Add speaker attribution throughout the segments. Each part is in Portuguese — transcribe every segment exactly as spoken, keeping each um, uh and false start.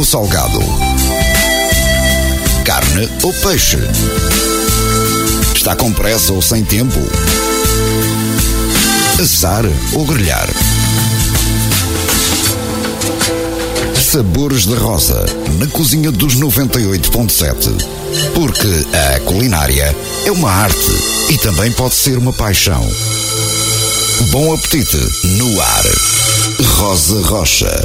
Speaker 1: salgado? Carne ou peixe? Está com pressa ou sem tempo? Assar ou grelhar? Sabores da Rosa, na cozinha dos noventa e oito ponto sete. Porque a culinária é uma arte e também pode ser uma paixão. Bom apetite no ar. Rosa Rocha.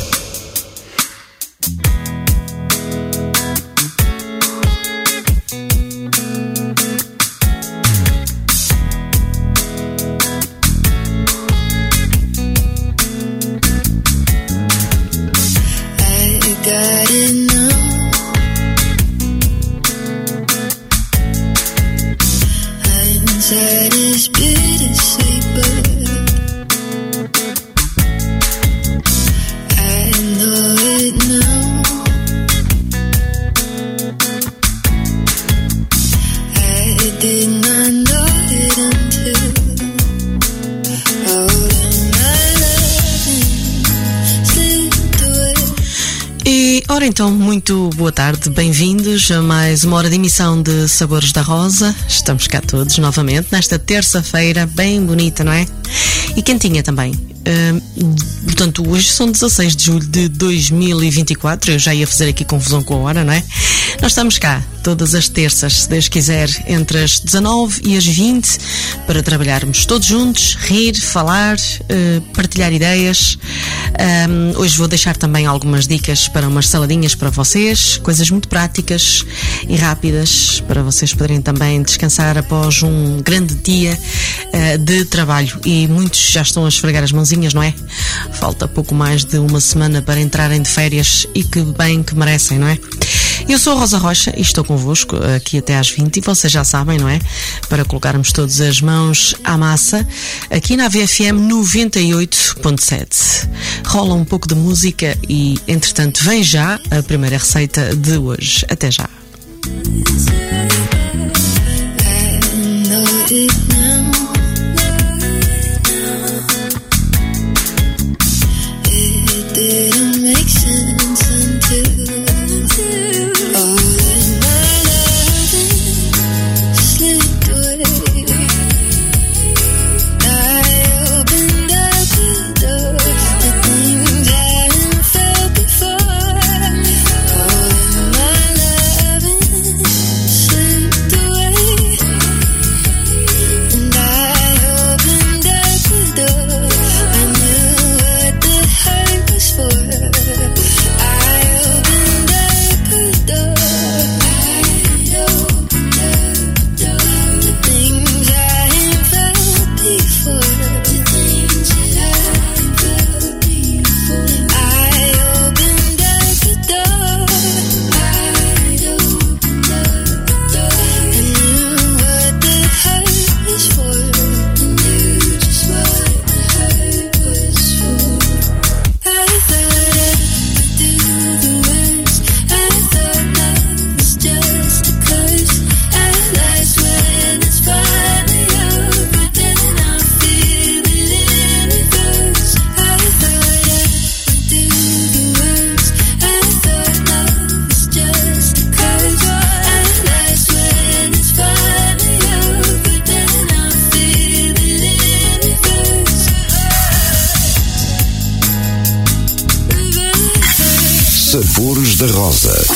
Speaker 2: Ora então, muito boa tarde, bem-vindos a mais uma hora de emissão de Sabores da Rosa. Estamos cá todos novamente nesta terça-feira, bem bonita, não é? E quentinha também. Uh, portanto, hoje são dezasseis de julho de dois mil e vinte e quatro. Eu já ia fazer aqui confusão com a hora, não é? Nós estamos cá todas as terças, se Deus quiser, entre as dezanove e as vinte, para trabalharmos todos juntos, rir, falar, uh, partilhar ideias. Um, hoje vou deixar também algumas dicas para umas saladinhas para vocês, coisas muito práticas e rápidas para vocês poderem também descansar após um grande dia uh, de trabalho. E muitos já estão a esfregar as mãozinhas, não é? Falta pouco mais de uma semana para entrarem de férias e que bem que merecem, não é? Eu sou a Rosa Rocha e estou convosco aqui até às vinte e vocês já sabem, não é? Para colocarmos todas as mãos à massa aqui na A V F M noventa e oito ponto sete. Rola um pouco de música e, entretanto, vem já a primeira receita de hoje. Até já.
Speaker 1: Sabores da Rosa.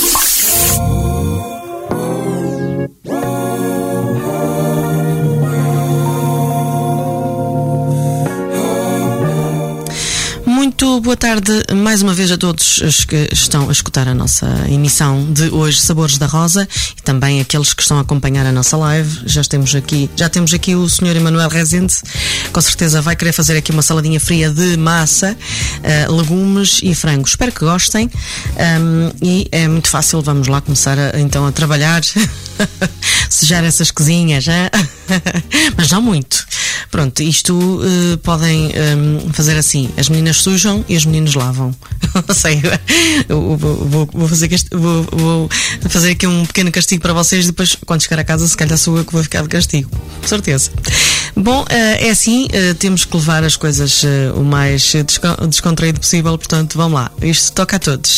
Speaker 2: Muito boa tarde mais uma vez a todos os que estão a escutar a nossa emissão de hoje, Sabores da Rosa, e também aqueles que estão a acompanhar a nossa live. Já temos aqui, já temos aqui o senhor Emanuel Rezende, com certeza vai querer fazer aqui uma saladinha fria de massa, uh, legumes e frango. Espero que gostem, um, e é muito fácil. Vamos lá começar a, então a trabalhar, sujar essas cozinhas, hein? Mas não muito. Pronto, isto uh, podem um, fazer assim: as meninas sujam e os meninos lavam. Não sei, eu vou, vou, vou, fazer este, vou, vou fazer aqui um pequeno castigo para vocês. Depois, quando chegar a casa, se calhar sou eu que vou ficar de castigo, com certeza. Bom, uh, é assim, uh, temos que levar as coisas uh, o mais descontraído possível. Portanto, vamos lá, isto toca a todos.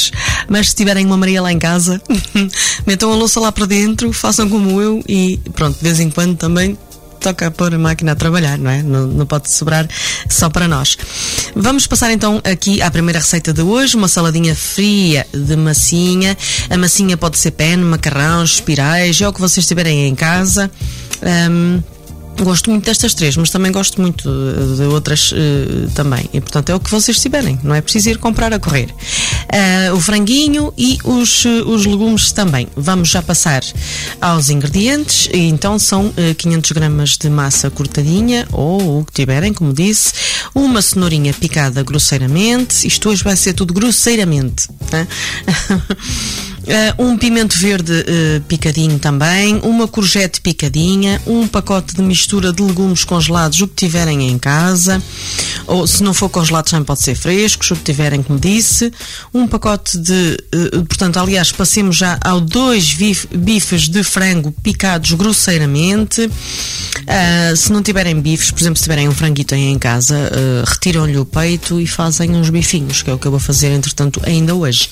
Speaker 2: Mas se tiverem uma Maria lá em casa, metam a louça lá para dentro, façam como eu e pronto, de vez em quando também toca pôr a máquina a trabalhar, não é? Não, não pode sobrar só para nós. Vamos passar então aqui à primeira receita de hoje, uma saladinha fria de massinha. A massinha pode ser penne, macarrão, espirais, é o que vocês tiverem em casa. Um, Gosto muito destas três, mas também gosto muito de outras uh, também. E portanto é o que vocês tiverem, não é preciso ir comprar a correr. Uh, o franguinho e os, uh, os legumes também. Vamos já passar aos ingredientes. E então são uh, quinhentas gramas de massa cortadinha, ou o que tiverem, como disse. Uma cenourinha picada grosseiramente. Isto hoje vai ser tudo grosseiramente, né? Uh, um pimento verde uh, picadinho também, uma courgette picadinha, um pacote de mistura de legumes congelados, o que tiverem em casa, ou se não for congelado também pode ser frescos, o que tiverem, como disse, um pacote de, uh, portanto, aliás, passemos já ao dois bif, bifes de frango picados grosseiramente. Uh, se não tiverem bifes, por exemplo, se tiverem um franguito aí em casa, uh, retiram-lhe o peito e fazem uns bifinhos, que é o que eu vou fazer, entretanto, ainda hoje.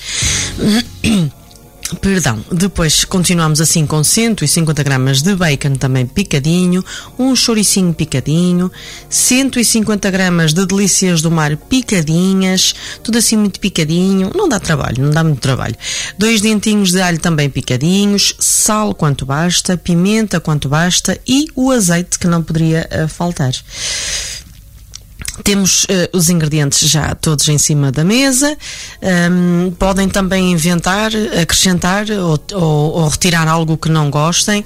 Speaker 2: Perdão, depois continuamos assim com cento e cinquenta gramas de bacon também picadinho, um chouricinho picadinho, cento e cinquenta gramas de delícias do mar picadinhas, tudo assim muito picadinho, não dá trabalho, não dá muito trabalho. Dois dentinhos de alho também picadinhos, sal quanto basta, pimenta quanto basta e o azeite que não poderia uh, faltar. Temos uh, os ingredientes já todos em cima da mesa. Um, podem também inventar, acrescentar ou, ou, ou retirar algo que não gostem.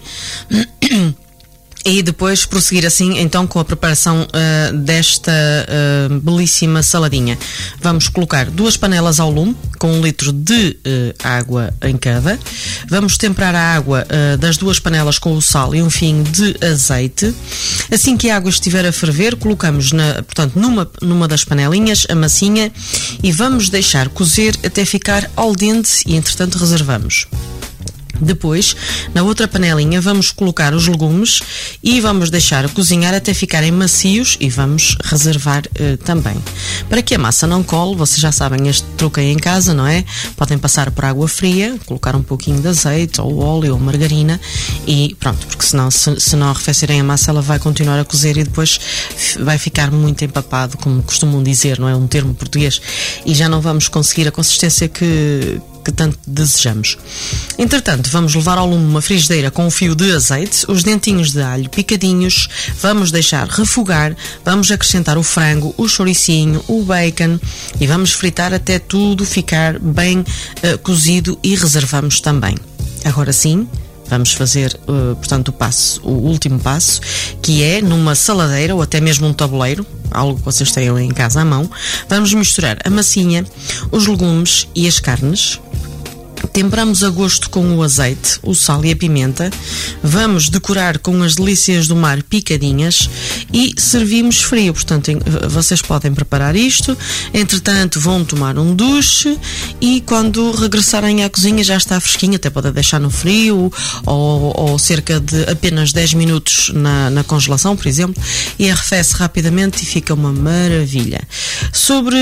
Speaker 2: E depois prosseguir assim então com a preparação uh, desta uh, belíssima saladinha. Vamos colocar duas panelas ao lume com um litro de uh, água em cada. Vamos temperar a água uh, das duas panelas com o sal e um fio de azeite. Assim que a água estiver a ferver, colocamos na, portanto, numa, numa das panelinhas a massinha e vamos deixar cozer até ficar al dente e entretanto reservamos. Depois, na outra panelinha, vamos colocar os legumes e vamos deixar cozinhar até ficarem macios e vamos reservar uh, também. Para que a massa não cole, vocês já sabem este truque aí em casa, não é? Podem passar por água fria, colocar um pouquinho de azeite ou óleo ou margarina e pronto, porque senão, se, se não arrefecerem a massa, ela vai continuar a cozer e depois vai ficar muito empapado, como costumam dizer, não é? Um termo português, e já não vamos conseguir a consistência que que tanto desejamos. Entretanto, vamos levar ao lume uma frigideira com um fio de azeite, os dentinhos de alho picadinhos, vamos deixar refogar, vamos acrescentar o frango, o chouricinho, o bacon e vamos fritar até tudo ficar bem uh, cozido e reservamos também. Agora sim, vamos fazer, uh, portanto, o passo, o último passo, que é numa saladeira ou até mesmo um tabuleiro, algo que vocês tenham em casa à mão. Vamos misturar a massinha, os legumes e as carnes. Temperamos a gosto com o azeite, o sal e a pimenta. Vamos decorar com as delícias do mar picadinhas e servimos frio. Portanto, vocês podem preparar isto. Entretanto, vão tomar um duche e quando regressarem à cozinha já está fresquinho. Até podem deixar no frio ou, ou cerca de apenas dez minutos na, na congelação, por exemplo, e arrefece rapidamente e fica uma maravilha. Sobre,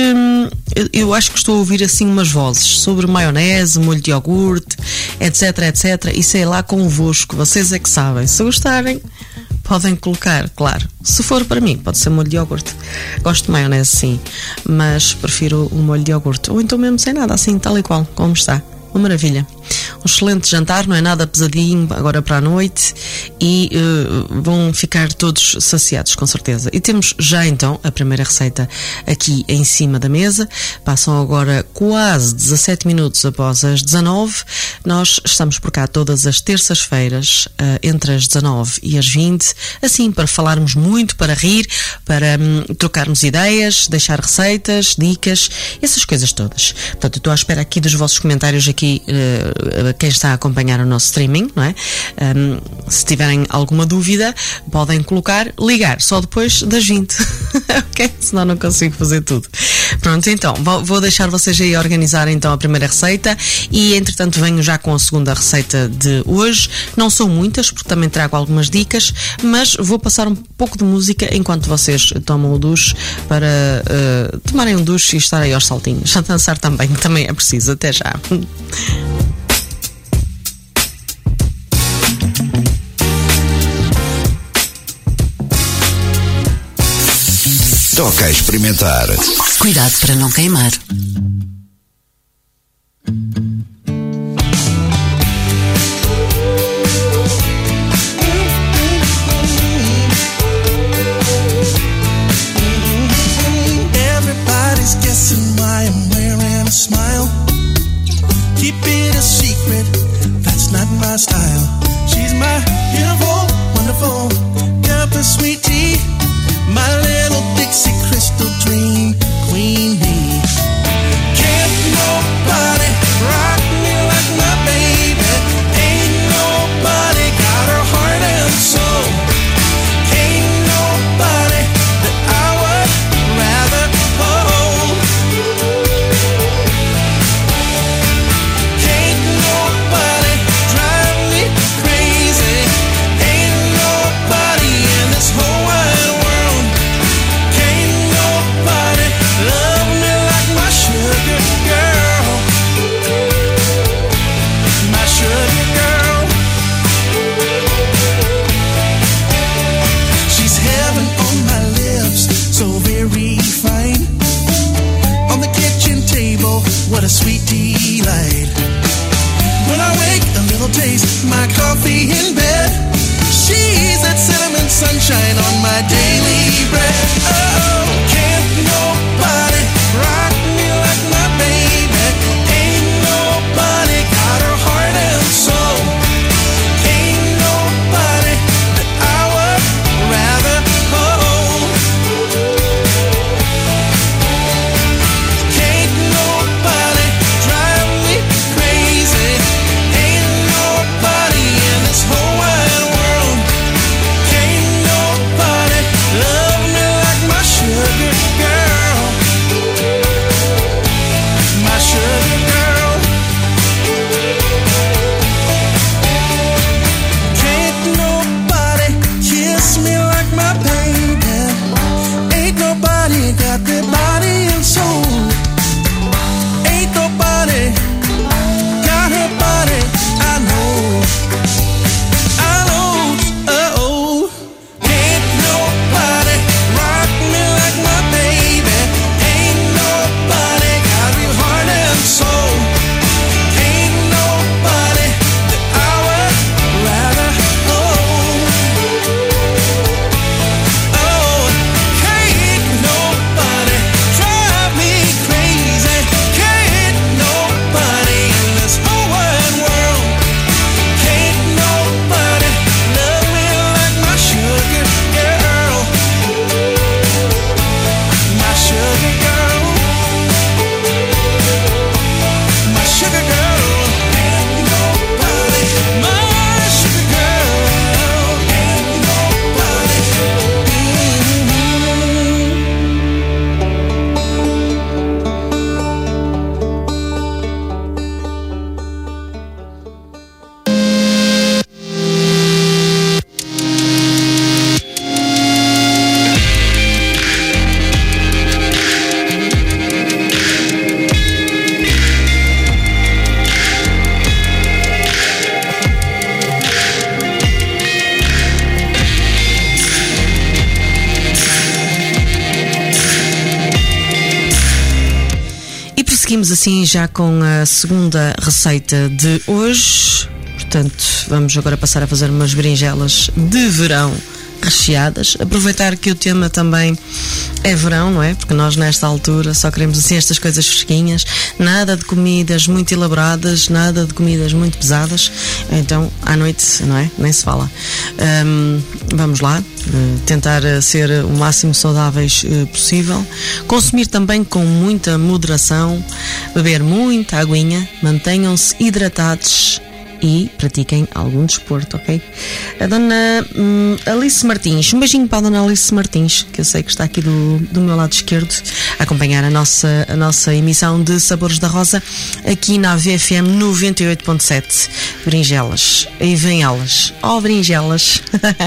Speaker 2: eu acho que estou a ouvir assim umas vozes sobre maionese, molho de iogurte, etc, etc, e sei lá convosco, vocês é que sabem. Se gostarem, podem colocar, claro. Se for para mim, pode ser molho de iogurte. Gosto de maionese, sim, mas prefiro o molho de iogurte, ou então mesmo sem nada, assim, tal e qual, como está. Uma maravilha. Um excelente jantar, não é nada pesadinho agora para a noite e uh, vão ficar todos saciados, com certeza. E temos já então a primeira receita aqui em cima da mesa. Passam agora quase dezassete minutos após as dezanove. Nós estamos por cá todas as terças-feiras, uh, entre as dezanove e as vinte, assim para falarmos muito, para rir, para um, trocarmos ideias, deixar receitas, dicas, essas coisas todas. Portanto, eu estou à espera aqui dos vossos comentários aqui. Aqui, uh, quem está a acompanhar o nosso streaming, não é? Um, se tiverem alguma dúvida, podem colocar, ligar só depois das vinte, ok? Senão não consigo fazer tudo. Pronto, então, vou, vou deixar vocês aí organizar então a primeira receita e entretanto venho já com a segunda receita de hoje. Não são muitas, porque também trago algumas dicas, mas vou passar um pouco de música enquanto vocês tomam o duche para uh, tomarem um duche e estar aí aos saltinhos. A dançar também, que também é preciso. Até já.
Speaker 1: Toca a experimentar.
Speaker 3: Cuidado para não queimar.
Speaker 4: Everybody's guessing why I'm wearing a smile. Keep it a secret, that's not my style. She's my beautiful, wonderful, Delta sweet tea. My little Dixie crystal dream queen bee. Can't nobody rock me like my baby. Ain't nobody got her heart and soul. Ain't nobody that I would rather hold. Can't nobody drive me crazy. Ain't nobody in this whole wide world. Love me like my sugar girl. My sugar girl. She's heaven on my lips, so very fine. On the kitchen table, what a sweet delight. When I wake, a little taste, my coffee in bed. She's that cinnamon sunshine on my daily bread. Oh, can't nobody rock me like my baby. Ain't nobody got her heart and soul. Ain't nobody that I would rather hold. Can't nobody drive me crazy. Ain't nobody in this whole wide world. Can't nobody love me like my sugar girl. My sugar girl. Can't nobody kiss me like my baby. Ain't nobody got the body and soul. Ain't nobody got her body. I know. I know. Uh-oh. Can't nobody rock me like my baby. Ain't nobody got me heart and soul. Ain't nobody that I would rather hold. Oh, can't nobody drive me crazy. Can't nobody in this whole wide world. Can't nobody love me like my sugar girl. My sugar girl. My sugar girl. Ain't nobody. My sugar girl. Ain't nobody.
Speaker 2: E prosseguimos assim já com a segunda receita de hoje. Portanto, vamos agora passar a fazer umas berinjelas de verão recheadas. Aproveitar que o tema também é verão, não é? Porque nós nesta altura só queremos assim estas coisas fresquinhas, nada de comidas muito elaboradas, nada de comidas muito pesadas. Então à noite, não é? Nem se fala. Um, vamos lá, uh, tentar ser o máximo saudáveis uh, possível, consumir também com muita moderação, beber muita aguinha, mantenham-se hidratados e pratiquem algum desporto, ok? A dona hum, Alice Martins, um beijinho para a dona Alice Martins, que eu sei que está aqui do, do meu lado esquerdo a acompanhar a nossa, a nossa emissão de Sabores da Rosa aqui na A V F M noventa e oito ponto sete. Berinjelas, aí vem elas, ó oh, berinjelas.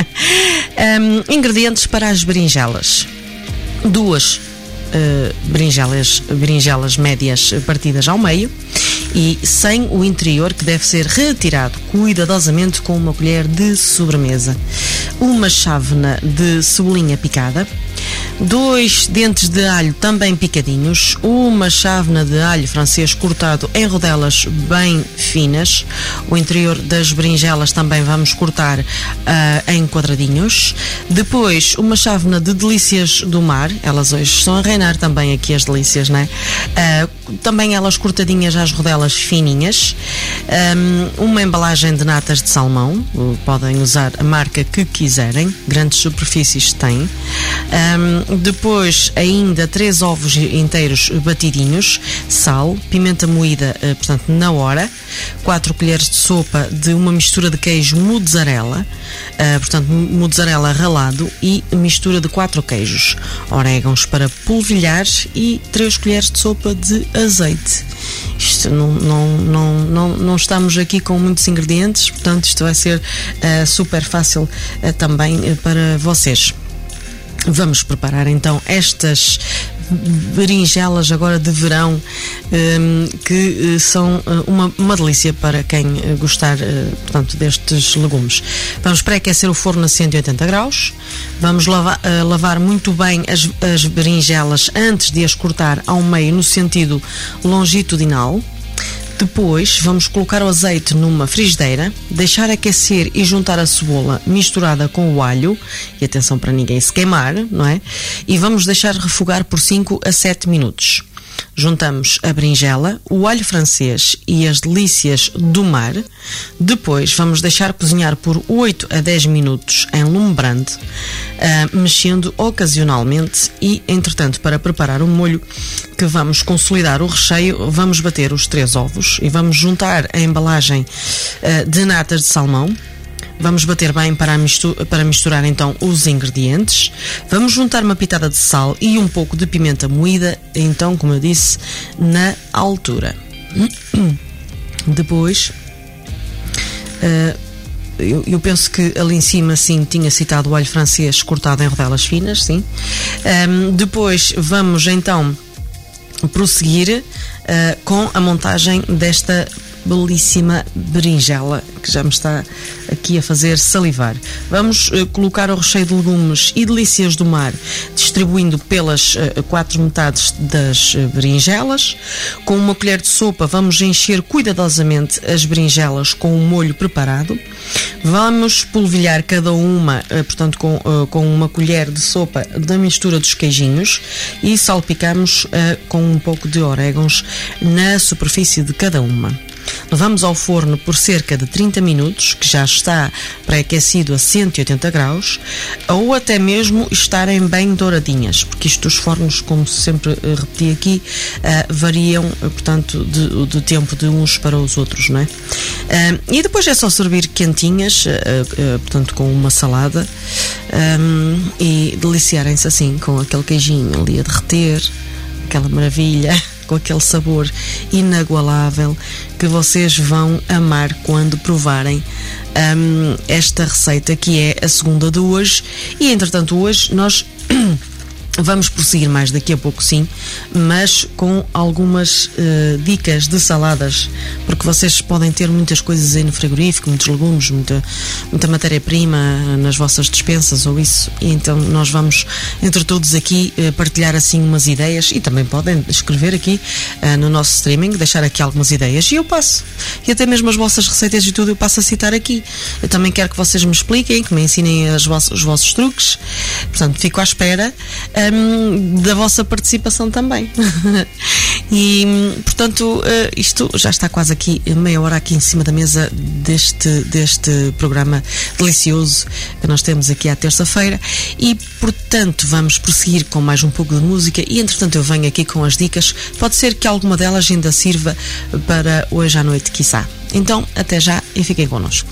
Speaker 2: um, ingredientes para as berinjelas: duas uh, berinjelas, berinjelas médias partidas ao meio e sem o interior, que deve ser retirado cuidadosamente com uma colher de sobremesa, uma chávena de cebolinha picada, dois dentes de alho também picadinhos, uma chávena de alho francês cortado em rodelas bem finas. O interior das berinjelas também vamos cortar uh, em quadradinhos. Depois uma chávena de delícias do mar, elas hoje estão a reinar também aqui as delícias, não é? Uh, também elas cortadinhas às rodelas fininhas. Um, uma embalagem de natas de salmão, podem usar a marca que quiserem, grandes superfícies têm. Um, depois ainda três ovos inteiros batidinhos, sal, pimenta moída, portanto na hora, quatro colheres de sopa de uma mistura de queijo mozzarella, uh, portanto mozzarella ralado, e mistura de quatro queijos, orégãos para polvilhar e três colheres de sopa de azeite. Isto não, não, não, não, não estamos aqui com muitos ingredientes, portanto isto vai ser uh, super fácil uh, também uh, para vocês. Vamos preparar então estas berinjelas agora de verão, um, que uh, são uh, uma, uma delícia para quem uh, gostar uh, portanto, destes legumes. Vamos pré-aquecer o forno a cento e oitenta graus. Vamos lavar, uh, lavar muito bem as, as berinjelas antes de as cortar ao meio no sentido longitudinal. Depois vamos colocar o azeite numa frigideira, deixar aquecer e juntar a cebola misturada com o alho, e atenção para ninguém se queimar, não é? E vamos deixar refogar por cinco a sete minutos. Juntamos a berinjela, o alho francês e as delícias do mar. Depois vamos deixar cozinhar por oito a dez minutos em lume brando, uh, mexendo ocasionalmente, e entretanto, para preparar o molho que vamos consolidar o recheio, vamos bater os três ovos e vamos juntar a embalagem uh, de natas de salmão. Vamos bater bem para misturar, para misturar então os ingredientes. Vamos juntar uma pitada de sal e um pouco de pimenta moída, então, como eu disse, na altura. Depois, uh, eu, eu penso que ali em cima, sim, tinha citado o alho francês cortado em rodelas finas, sim. Um, depois vamos então prosseguir uh, com a montagem desta belíssima berinjela, que já me está aqui a fazer salivar. Vamos uh, colocar o recheio de legumes e delícias do mar, distribuindo pelas uh, quatro metades das uh, berinjelas. Com uma colher de sopa vamos encher cuidadosamente as berinjelas com o molho preparado. Vamos polvilhar cada uma, uh, portanto com, uh, com uma colher de sopa da mistura dos queijinhos, e salpicamos uh, com um pouco de orégãos na superfície de cada uma. Levamos ao forno por cerca de trinta minutos, que já está pré-aquecido a cento e oitenta graus, ou até mesmo estarem bem douradinhas, porque isto dos fornos, como sempre uh, repeti aqui, uh, variam, uh, portanto, de, de tempo de uns para os outros, não é? Uh, e depois é só servir quentinhas, uh, uh, portanto, com uma salada, um, e deliciarem-se assim, com aquele queijinho ali a derreter, aquela maravilha, com aquele sabor inagualável que vocês vão amar quando provarem um, esta receita, que é a segunda de hoje. E entretanto hoje nós vamos prosseguir mais daqui a pouco, sim, mas com algumas uh, dicas de saladas, porque vocês podem ter muitas coisas aí no frigorífico, muitos legumes, muita, muita matéria-prima nas vossas despensas ou isso, e então nós vamos entre todos aqui uh, partilhar assim umas ideias, e também podem escrever aqui uh, no nosso streaming, deixar aqui algumas ideias e eu passo, e até mesmo as vossas receitas e tudo eu passo a citar aqui. Eu também quero que vocês me expliquem, que me ensinem as vossos, os vossos truques, portanto fico à espera Um, da vossa participação também. E portanto uh, isto já está quase aqui meia hora aqui em cima da mesa deste, deste programa delicioso que nós temos aqui à terça-feira, e portanto vamos prosseguir com mais um pouco de música, e entretanto eu venho aqui com as dicas, pode ser que alguma delas ainda sirva para hoje à noite, quiçá. Então até já. e fiquem connosco.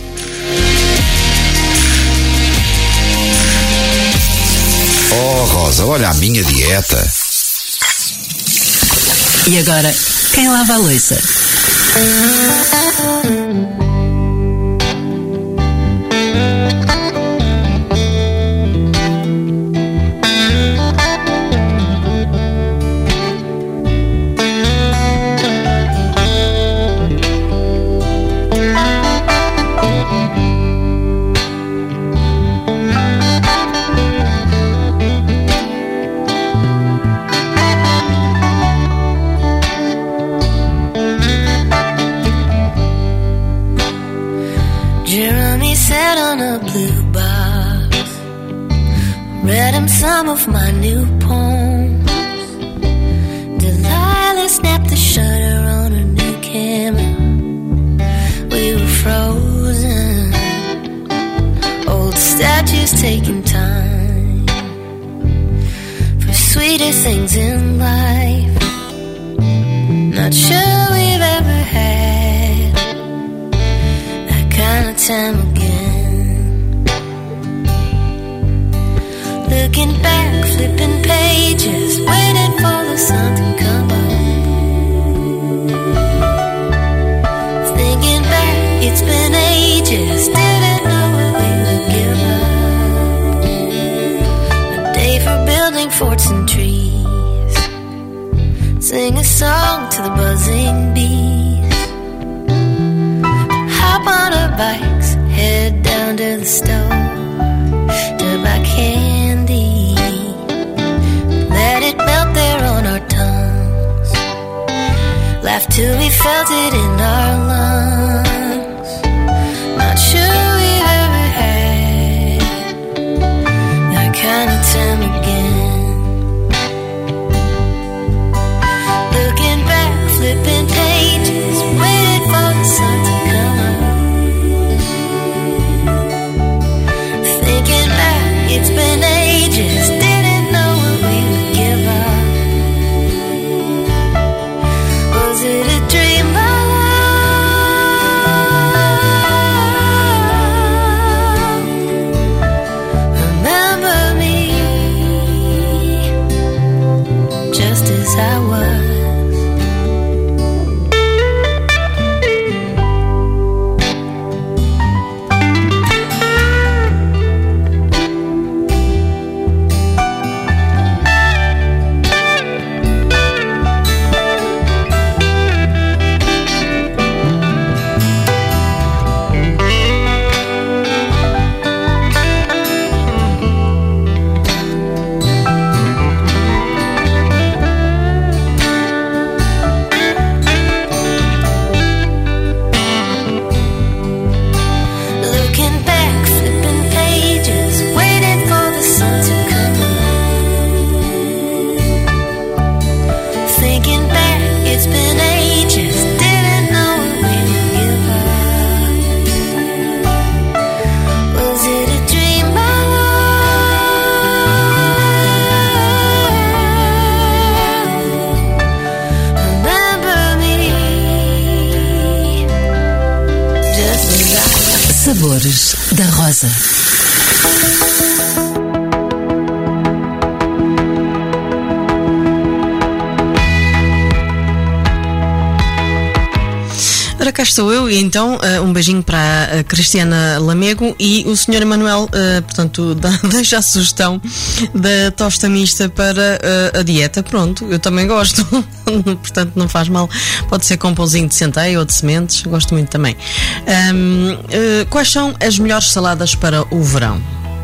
Speaker 1: Oh, Rosa, olha a minha dieta.
Speaker 3: E agora, quem lava a louça?
Speaker 5: Read him some of my new poems. Delilah snapped the shutter on her new camera. We were frozen. Old statues taking time for sweeter things in life. Not sure we've ever had that kind of time again. Looking back, flipping pages, waiting for the sun to come up. Thinking back, it's been ages, didn't know we would give up. A day for building forts and trees. Sing a song to the buzzing bees. Hop on our bikes, head down to the store to buy candy. Let it melt there on our tongues. Laugh till we felt it in our lungs. Not sure we've ever had that kind of time again. Looking back, flipping pages, waiting for the sun to come up. Thinking back, it's been ages, didn't know what we would give up. Was it a dream my love? Remember me just as I was.
Speaker 3: Sabores da Rosa.
Speaker 2: Ora, cá estou eu, e então um beijinho para a Cristiana Lamego e o senhor Emanuel, portanto, deixa a sugestão da tosta mista para a dieta. Pronto, eu também gosto, portanto não faz mal, pode ser com pãozinho de centeio ou de sementes, gosto muito também. Um, quais são as melhores saladas para o verão?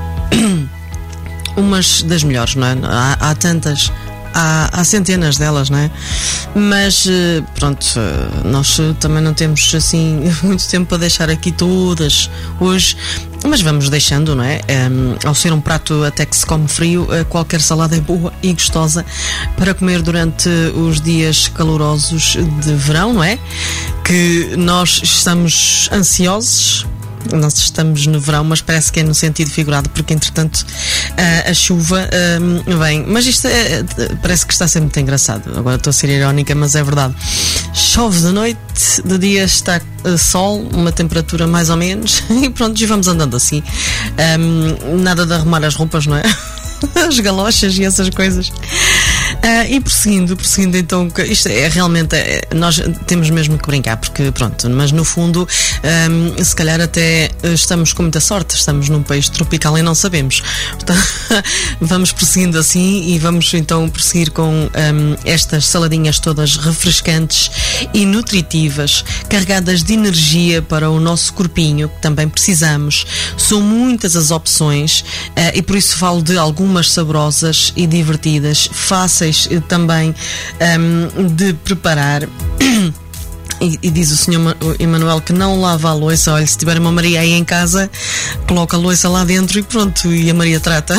Speaker 2: Umas das melhores, não é? Há, há tantas. Há, há centenas delas, não é? Mas pronto, nós também não temos assim muito tempo para deixar aqui todas hoje, mas vamos deixando, não é? Um, ao ser um prato até que se come frio, qualquer salada é boa e gostosa para comer durante os dias calorosos de verão, não é? Que nós estamos ansiosos Nós estamos no verão, mas parece que é no sentido figurado, porque entretanto a, a chuva um, vem. Mas isto é, parece que está a ser muito engraçado. Agora estou a ser irónica, mas é verdade. Chove de noite, de dia está uh, sol, uma temperatura mais ou menos, e pronto, e vamos andando assim. Um, nada de arrumar as roupas, não é? As galochas e essas coisas. Uh, e prosseguindo, prosseguindo então, isto é realmente, é, nós temos mesmo que brincar, porque pronto, mas no fundo, um, se calhar até estamos com muita sorte, estamos num país tropical e não sabemos. Portanto, vamos prosseguindo assim e vamos então prosseguir com um, estas saladinhas todas refrescantes e nutritivas, carregadas de energia para o nosso corpinho, que também precisamos. São muitas as opções uh, e por isso falo de algumas saborosas e divertidas, fáceis também um, de preparar. E, e diz o senhor Emanuel que não lava a louça. Olha, se tiver uma Maria aí em casa, coloca a louça lá dentro e pronto, e a Maria trata.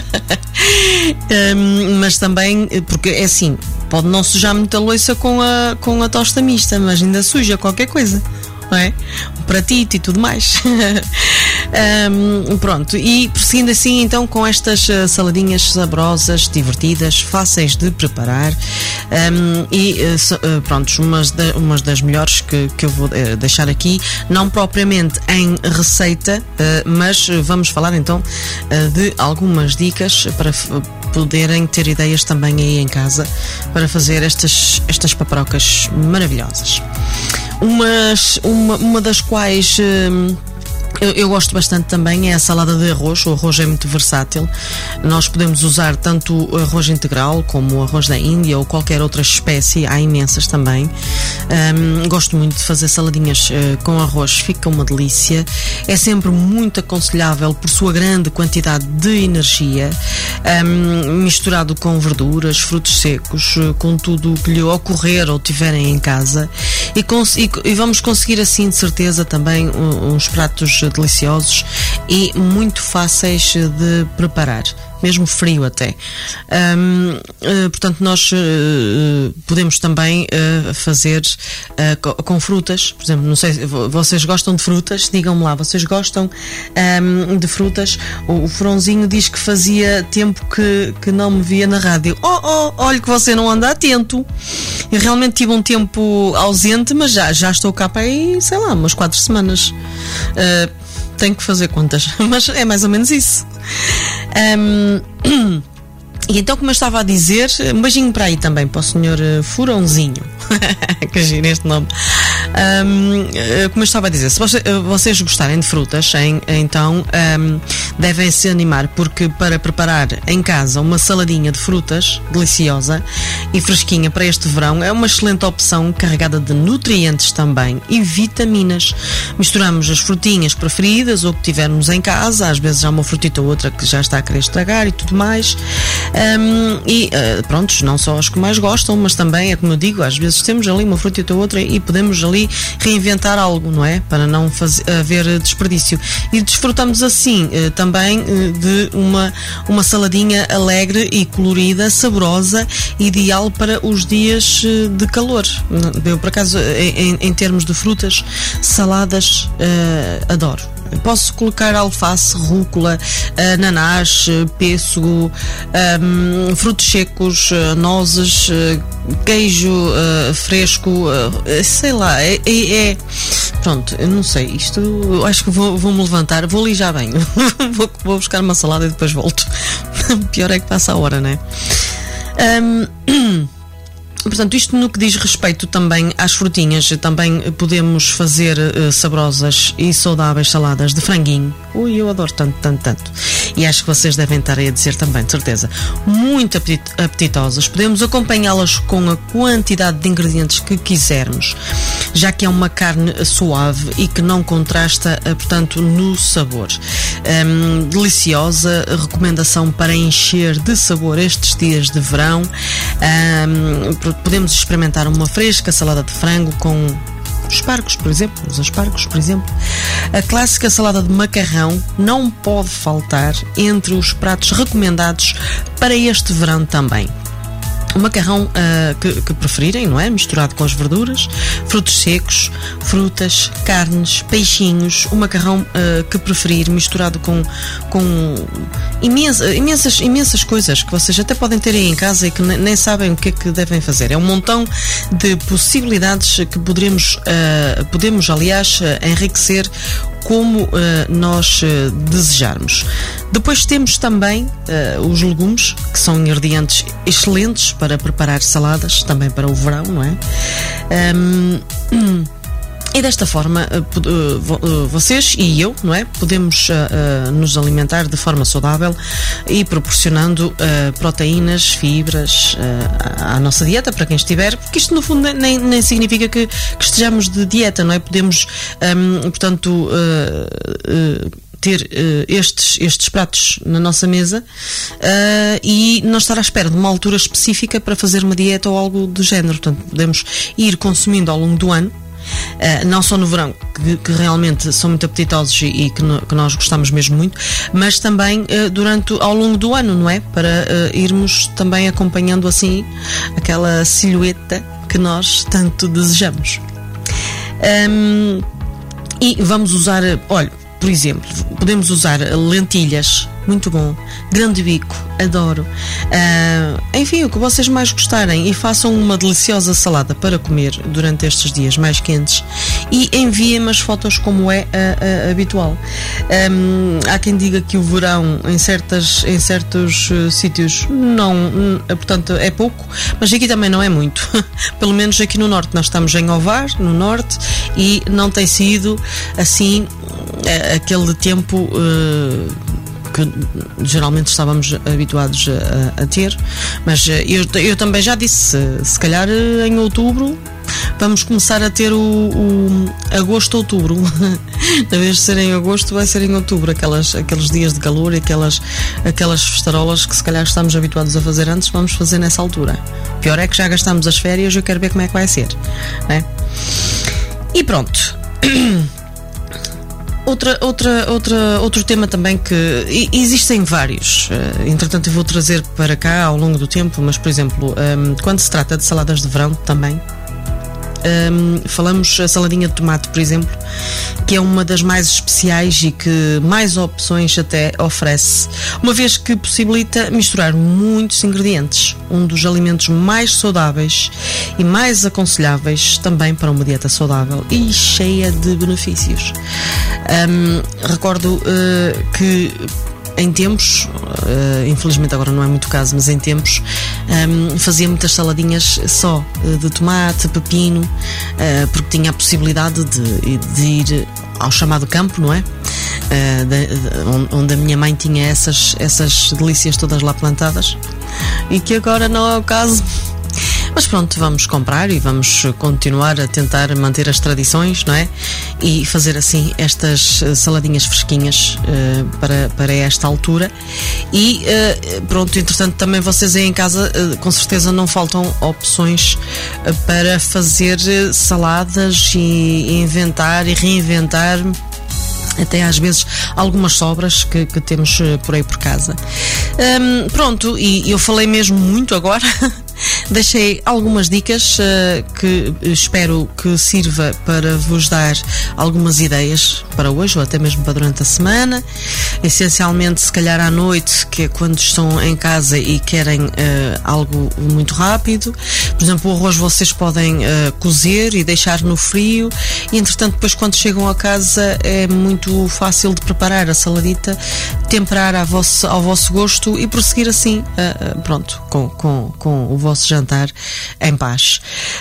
Speaker 2: um, mas também, porque é assim, pode não sujar muita louça com a, com a tosta mista, mas ainda suja qualquer coisa, não é? Um pratito e tudo mais. um, pronto, e prosseguindo assim então com estas uh, saladinhas saborosas, divertidas, fáceis de preparar, um, e uh, so, uh, pronto, umas, de, umas das melhores que, que eu vou uh, deixar aqui, não propriamente em receita, uh, mas vamos falar então uh, de algumas dicas para f- poderem ter ideias também aí em casa para fazer estas, estas paprocas maravilhosas. Umas, uma, uma das quais hum, eu, eu gosto bastante também é a salada de arroz. O arroz é muito versátil. Nós podemos usar tanto o arroz integral como o arroz da Índia ou qualquer outra espécie. Há imensas também. Um, gosto muito de fazer saladinhas uh, com arroz. Fica uma delícia. É sempre muito aconselhável por sua grande quantidade de energia, um, misturado com verduras, frutos secos, uh, com tudo o que lhe ocorrer ou tiverem em casa. E, cons- e, e vamos conseguir assim de certeza também um, uns pratos deliciosos e muito fáceis de preparar, mesmo frio até. Um, uh, portanto, nós uh, podemos também uh, fazer uh, co- com frutas, por exemplo, não sei, vocês gostam de frutas? Digam-me lá, vocês gostam um, de frutas? O, o Fronzinho diz que fazia tempo que, que não me via na rádio. Oh, oh, olha que você não anda atento. Eu realmente tive um tempo ausente, mas já, já estou cá para aí, sei lá, umas quatro semanas. Uh, tenho que fazer contas, mas é mais ou menos isso. Um, e então, como eu estava a dizer, um beijinho para aí também para o senhor Furãozinho. Que giro este nome. Um, como eu estava a dizer, se vocês gostarem de frutas, hein, então um, devem se animar, porque para preparar em casa uma saladinha de frutas deliciosa e fresquinha para este verão é uma excelente opção, carregada de nutrientes também e vitaminas. Misturamos as frutinhas preferidas ou que tivermos em casa, às vezes há uma frutita ou outra que já está a querer estragar e tudo mais. Um, e uh, pronto, não só as que mais gostam, mas também, é como eu digo, às vezes temos ali uma frutita ou outra e podemos ali reinventar algo, não é? Para não fazer, haver desperdício. E desfrutamos assim uh, também uh, de uma, uma saladinha alegre e colorida, saborosa, ideal para os dias uh, de calor. Eu, por acaso, em, em termos de frutas, saladas, uh, adoro. Posso colocar alface, rúcula, ananás, pêssego, um, frutos secos, nozes, queijo uh, fresco, uh, sei lá, é, é, é pronto, eu não sei, isto eu acho que vou, vou-me levantar, vou ali já bem, vou, vou buscar uma salada e depois volto. Pior é que passa a hora, não é? Um, Portanto, isto no que diz respeito também às frutinhas, também podemos fazer uh, saborosas e saudáveis saladas de franguinho. Ui, eu adoro tanto, tanto, tanto. E acho que vocês devem estar aí a dizer também, de certeza. Muito apetit- apetitosas. Podemos acompanhá-las com a quantidade de ingredientes que quisermos, já que é uma carne suave e que não contrasta, uh, portanto, no sabor. Um, deliciosa, recomendação para encher de sabor estes dias de verão. Um, Podemos experimentar uma fresca salada de frango com espargos, por exemplo, os aspargos, por exemplo. A clássica salada de macarrão não pode faltar entre os pratos recomendados para este verão também. o macarrão uh, que, que preferirem, não é? Misturado com as verduras, frutos secos, frutas, carnes, peixinhos, o macarrão uh, que preferir, misturado com, com imensa, imensas, imensas coisas que vocês até podem ter aí em casa e que nem sabem o que é que devem fazer. É um montão de possibilidades que poderemos, uh, podemos, aliás, uh, enriquecer como uh, nós uh, desejarmos. Depois temos também uh, os legumes, que são ingredientes excelentes para preparar saladas, também para o verão, não é? Um, E desta forma, vocês e eu, não é? Podemos uh, uh, nos alimentar de forma saudável e proporcionando uh, proteínas, fibras uh, à nossa dieta, para quem estiver, porque isto no fundo nem, nem significa que, que estejamos de dieta, não é? Podemos, um, portanto, uh, uh, ter uh, estes, estes pratos na nossa mesa uh, e não estar à espera de uma altura específica para fazer uma dieta ou algo do género. Portanto, podemos ir consumindo ao longo do ano. Uh, não só no verão, que, que realmente são muito apetitosos e, e que, no, que nós gostamos mesmo muito, mas também uh, durante, ao longo do ano, não é? Para uh, irmos também acompanhando assim aquela silhueta que nós tanto desejamos. Um, e vamos usar, olha, por exemplo, podemos usar lentilhas, muito bom, grande bico, adoro. Uh, enfim, o que vocês mais gostarem, e façam uma deliciosa salada para comer durante estes dias mais quentes e enviem-me as fotos como é uh, uh, habitual. Um, há quem diga que o verão em, certas, em certos uh, sítios não, uh, portanto, é pouco, mas aqui também não é muito. Pelo menos aqui no norte, nós estamos em Ovar, no norte, e não tem sido assim uh, aquele tempo uh, que geralmente estávamos habituados a, a ter, mas eu, eu também já disse, se calhar em outubro vamos começar a ter o, o agosto, outubro. Na vez de ser em agosto, vai ser em outubro, aquelas, aqueles dias de calor e aquelas, aquelas festarolas que se calhar estamos habituados a fazer antes, vamos fazer nessa altura. Pior é que já gastamos as férias, eu quero ver como é que vai ser, né? E pronto. Outra, outra, outra, outro tema também que existem vários, uh, entretanto eu vou trazer para cá ao longo do tempo, mas por exemplo, um, quando se trata de saladas de verão também, um, falamos a saladinha de tomate, por exemplo, que é uma das mais especiais e que mais opções até oferece, uma vez que possibilita misturar muitos ingredientes, um dos alimentos mais saudáveis e mais aconselháveis também para uma dieta saudável e cheia de benefícios. Um, recordo uh, que em tempos, uh, infelizmente agora não é muito o caso, mas em tempos um, fazia muitas saladinhas só uh, de tomate, pepino, uh, porque tinha a possibilidade de, de ir ao chamado campo, não é? Uh, de, de, onde a minha mãe tinha essas, essas delícias todas lá plantadas, e que agora não é o caso. Mas pronto, vamos comprar e vamos continuar a tentar manter as tradições, não é? E fazer assim estas saladinhas fresquinhas uh, para, para esta altura. E uh, pronto, entretanto também vocês aí em casa uh, com certeza não faltam opções uh, para fazer saladas e, e inventar e reinventar até às vezes algumas sobras que, que temos por aí por casa. Um, pronto, e eu falei mesmo muito agora. Deixei algumas dicas uh, que espero que sirva para vos dar algumas ideias para hoje ou até mesmo para durante a semana. Essencialmente, se calhar à noite, que é quando estão em casa e querem uh, algo muito rápido. Por exemplo, o arroz vocês podem uh, cozer e deixar no frio, e entretanto depois quando chegam a casa é muito fácil de preparar a saladita, temperar ao vosso, ao vosso gosto e prosseguir assim, uh, uh, pronto, com, com, com o vosso jantar em paz.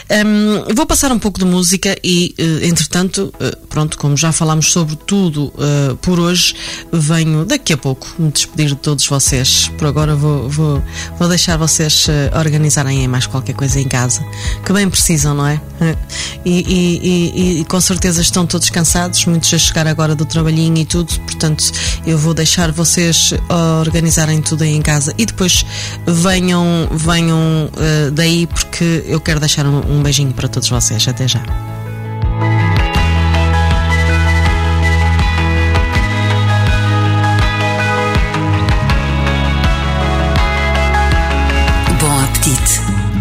Speaker 2: Um, vou passar um pouco de música e, uh, entretanto, uh, pronto, como já falámos sobre tudo uh, por hoje, venho daqui a pouco me despedir de todos vocês. Por agora vou, vou, vou deixar vocês uh, organizarem aí mais qualquer coisa em casa, que bem precisam, não é? E, e, e, e com certeza estão todos cansados, muitos a chegar agora do trabalhinho e tudo, portanto eu vou deixar vocês organizarem tudo aí em casa e depois venham, venham uh, daí, porque eu quero deixar um, um beijinho para todos vocês. Até já.
Speaker 3: Bom apetite.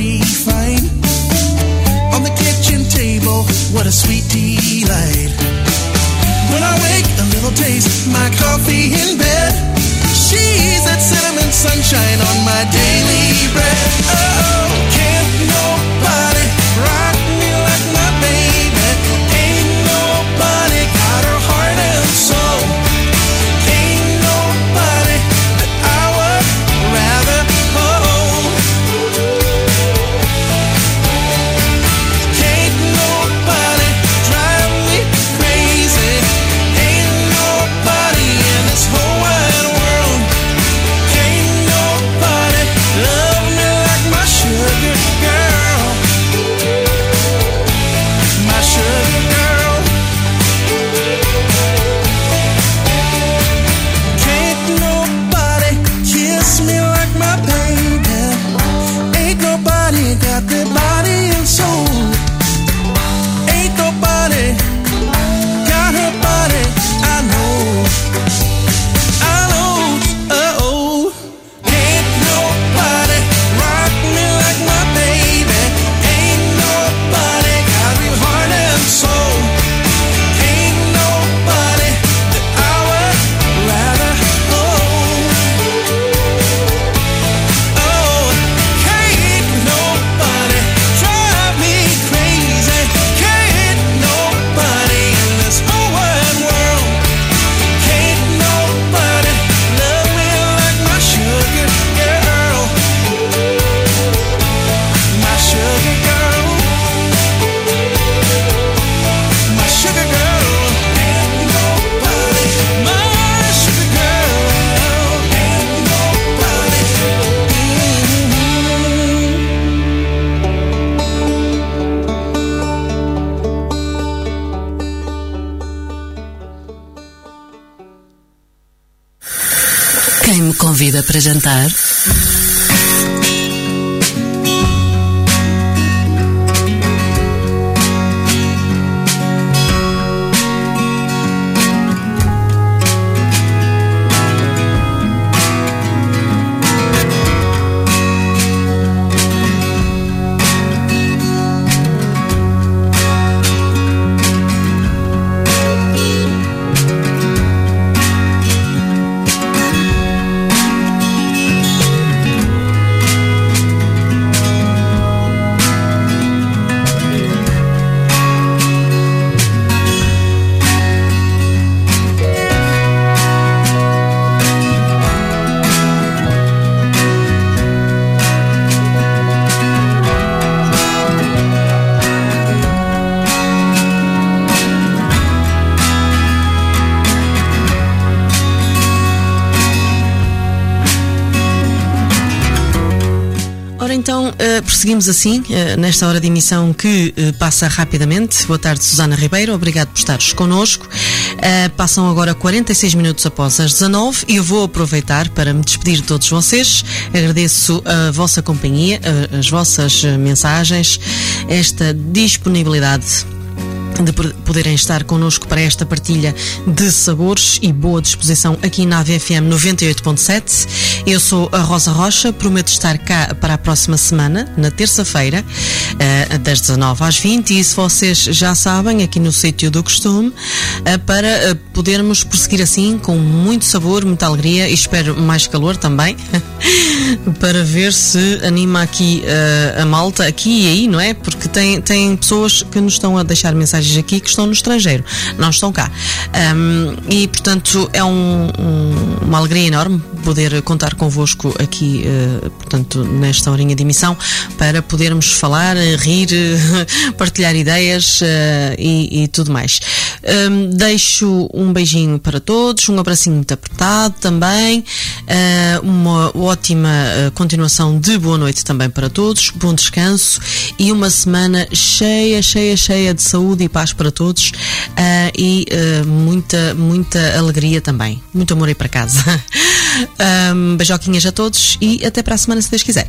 Speaker 4: very fine. On the kitchen table, what a sweet delight. When I wake, a little taste, my coffee in bed. She's that cinnamon sunshine on my daily bread. Oh, can't nobody rock me like my baby. Ain't nobody got her heart and soul. Ain't nobody that I would rather hold. Can't nobody drive me crazy. Ain't nobody in this whole wide world. Can't nobody love me like my sugar girl. My sugar girl. Can't nobody kiss me like my baby. Ain't nobody got the body and soul. Ain't nobody got her body. I know, I know, uh-oh. Can't nobody rock me like my baby. Ain't nobody got me heart and soul. Ain't nobody that I would rather hold. Oh, can't nobody drive me crazy. Can't nobody in this whole wide world. Can't nobody love me like my sugar girl. My sugar girl. My sugar girl. Ain't nobody. My sugar girl. Ain't nobody.
Speaker 3: Quem me convida para jantar?
Speaker 2: Ora então, uh, prosseguimos assim, uh, nesta hora de emissão que uh, passa rapidamente. Boa tarde, Susana Ribeiro, obrigado por estares connosco. Uh, passam agora quarenta e seis minutos após as dezanove e eu vou aproveitar para me despedir de todos vocês. Agradeço a vossa companhia, uh, as vossas uh, mensagens, esta disponibilidade de poderem estar connosco para esta partilha de sabores e boa disposição aqui na A V F M noventa e oito ponto sete. Eu sou a Rosa Rocha, prometo estar cá para a próxima semana, na terça-feira, das dezanove às vinte, e se vocês já sabem, aqui no sítio do costume, para podermos prosseguir assim com muito sabor, muita alegria e espero mais calor também, para ver se anima aqui a malta, aqui e aí, não é? Porque tem, tem pessoas que nos estão a deixar mensagens aqui que estão no estrangeiro, não estão cá, um, e portanto é um, um, uma alegria enorme poder contar convosco aqui, uh, portanto nesta horinha de emissão, para podermos falar, rir, partilhar ideias uh, e, e tudo mais. Um, deixo um beijinho para todos, um abracinho muito apertado também, uh, uma ótima uh, continuação de boa noite também para todos, bom descanso e uma semana cheia, cheia, cheia de saúde e paz para todos, uh, e uh, muita, muita alegria também, muito amor aí para casa. um, beijoquinhas a todos e até para a semana, se Deus quiser.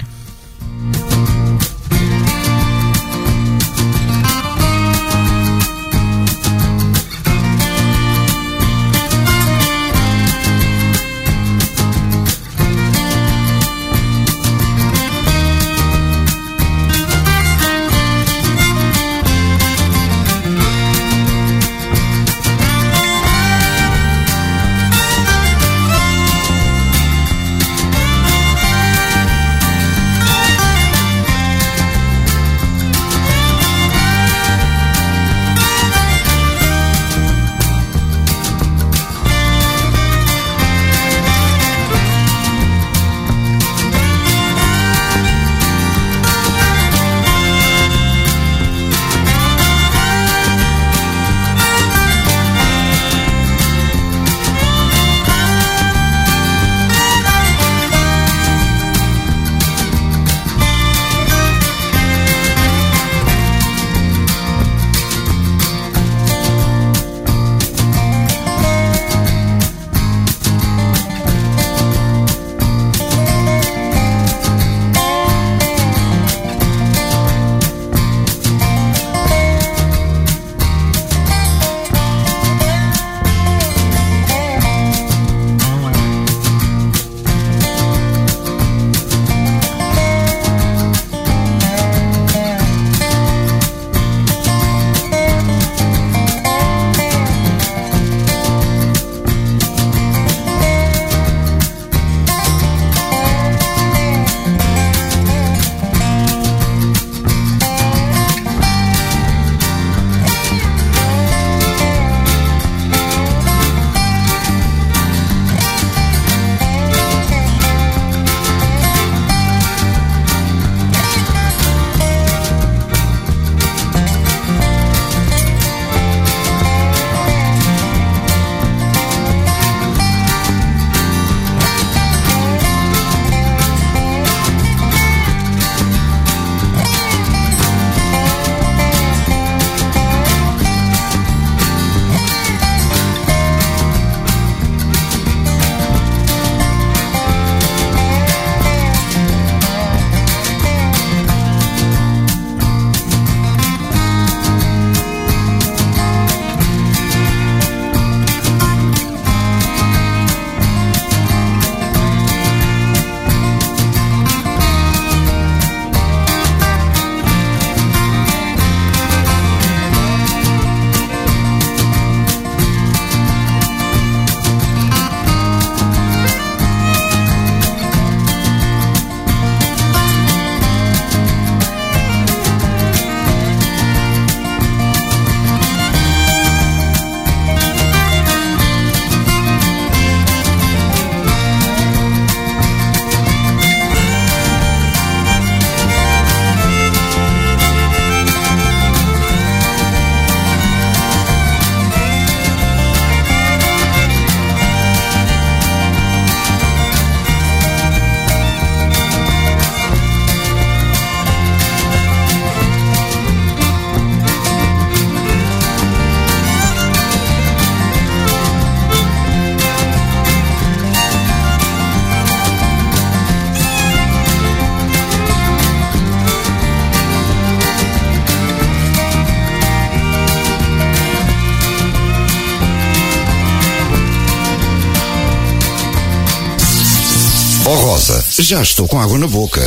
Speaker 1: Já estou com água na boca.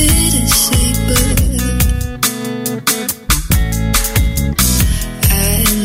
Speaker 6: I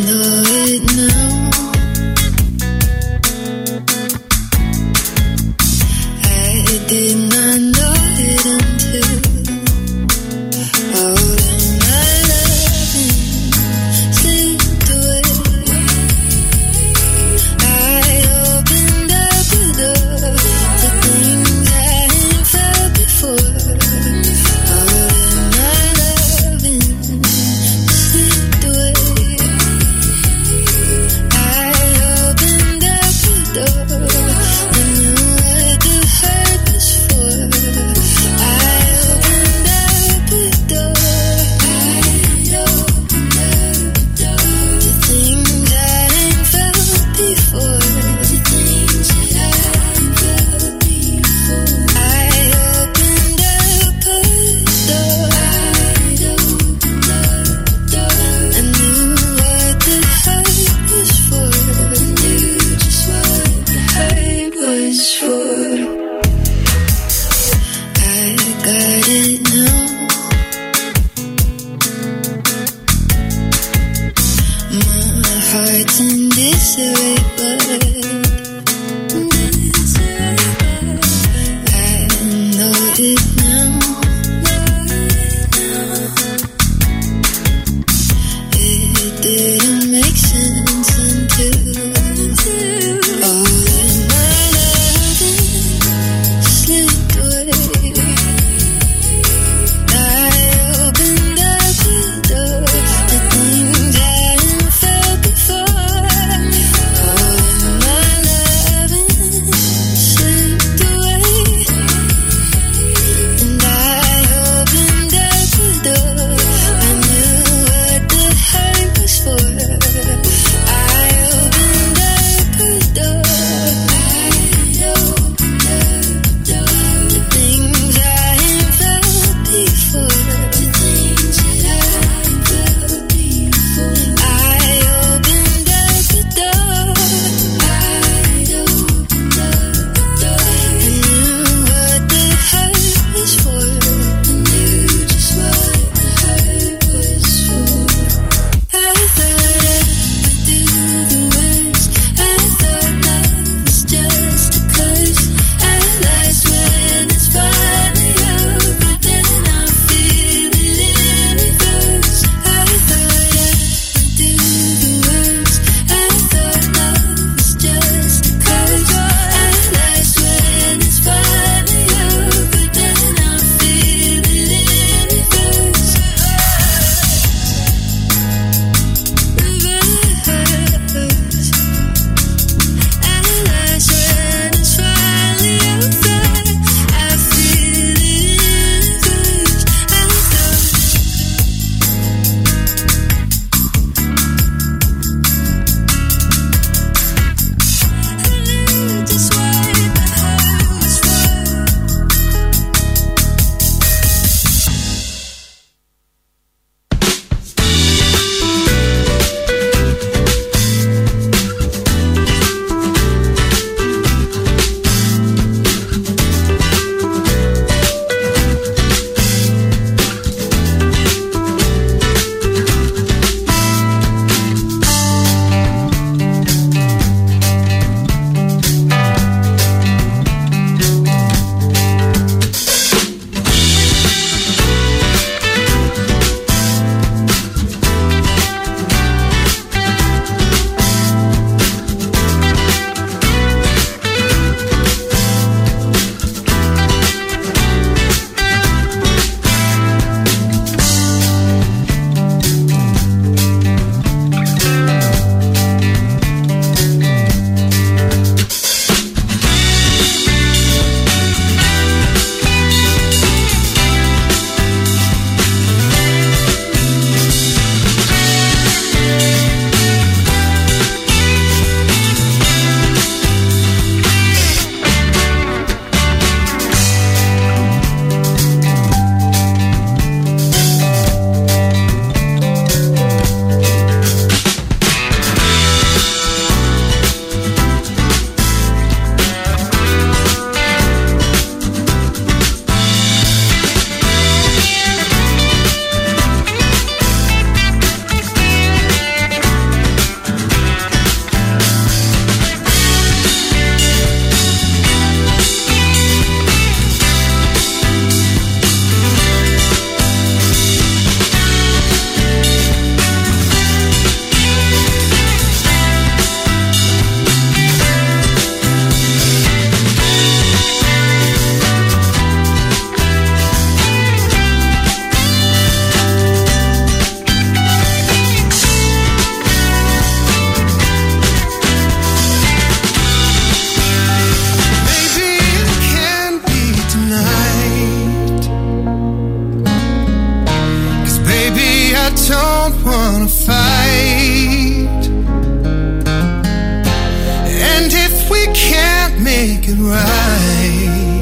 Speaker 4: can't make it right.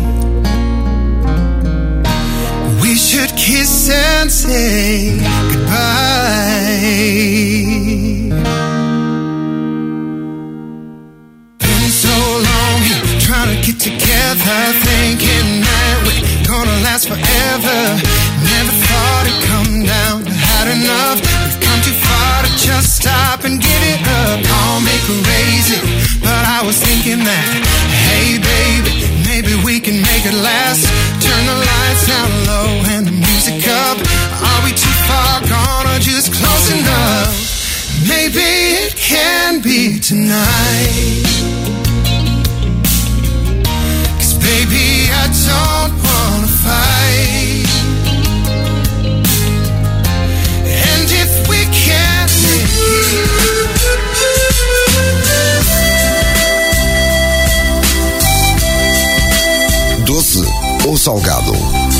Speaker 4: We should kiss and say goodbye. Been so long here trying to get together, thinking that we're gonna last forever. Never thought it'd come down to had enough. We've come too far to just stop and give it up. I'll make a raise it, but I was thinking that, hey baby, maybe we can make it last. Turn the lights down low and the music up. Are we too far gone or just close enough? Maybe it can be tonight. 'Cause baby, I don't wanna fight. And if we can't make it,
Speaker 1: doce ou salgado,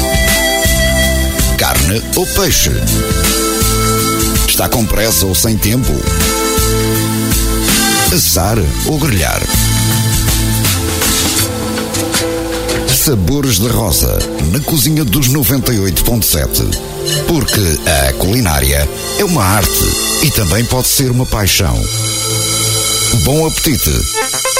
Speaker 1: carne ou peixe, está com pressa ou sem tempo, assar ou grelhar. Sabores da Rosa, na cozinha dos noventa e oito ponto sete. Porque a culinária é uma arte e também pode ser uma paixão. Bom apetite!